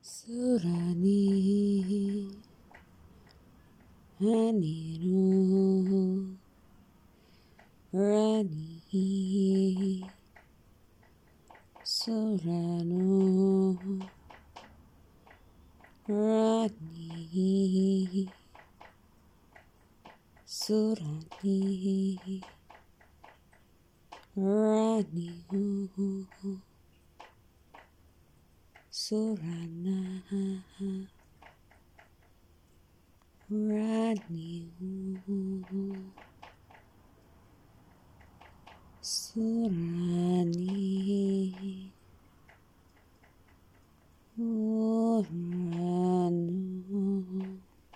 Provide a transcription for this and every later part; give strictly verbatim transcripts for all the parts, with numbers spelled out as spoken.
Surani Haniru Rani Suranu Rani Surani Rani Surana Rani Surani Uranu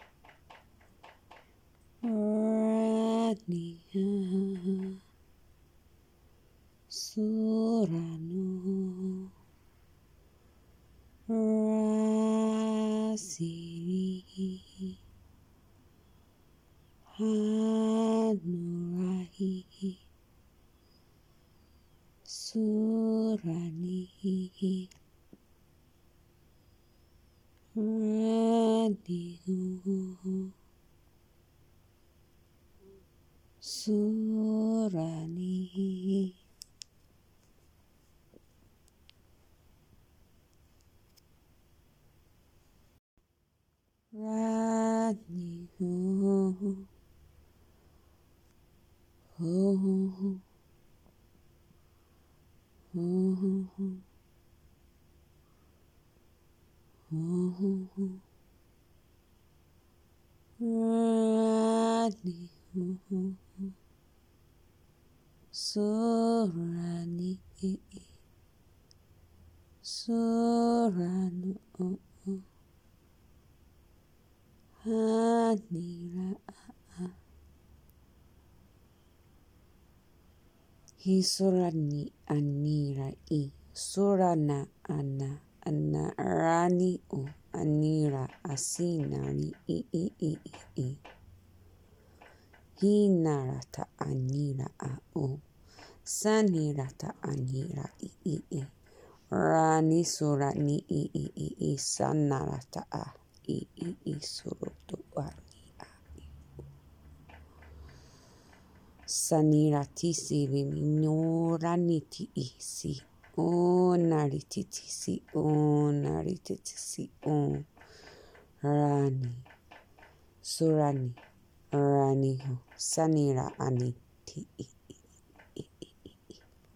Rani Suranu Rasiri Hanurahi Surani Ranihu Surani Ranihu Oh, oh, oh, oh, Rani, oh, Surani, Suranu, oh, oh, Hanira, He Surani, Anira, I, Surana, Anna, Anna, Rani, O, Anira, Asinari, I, I, I, I, He narata anira a o. Sanirata anira i i i. Rani sura ni i i i i. Sanarata a i i i surutu ani a i. Sanirati siri nurani ti i si. O narititi si o narititi si o. Rani surani. Rani ho sanira aniti i i i i i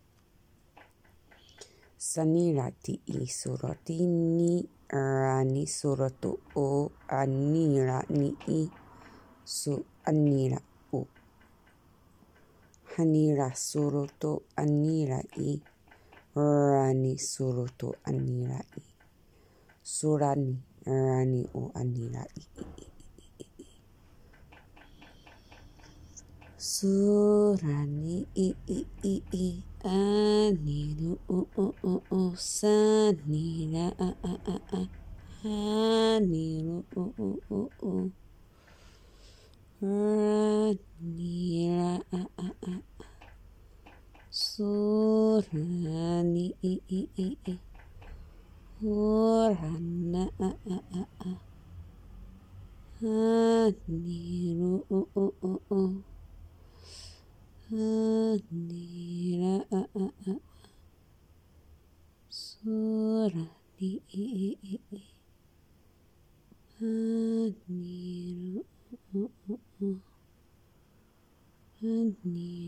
sanira ti i surati ni rani suratu o anira ni i su anira o hanira surutu anira i rani surutu anira i surani rani o anira i i i Surani i i i i Aniru o o o o Sanira a a a a Aniru o o o o Ranira a a a Surani i i i i Urana a a a a Aniru o o o o Hanira a a a Surani i i i i Haniru o o o Hanira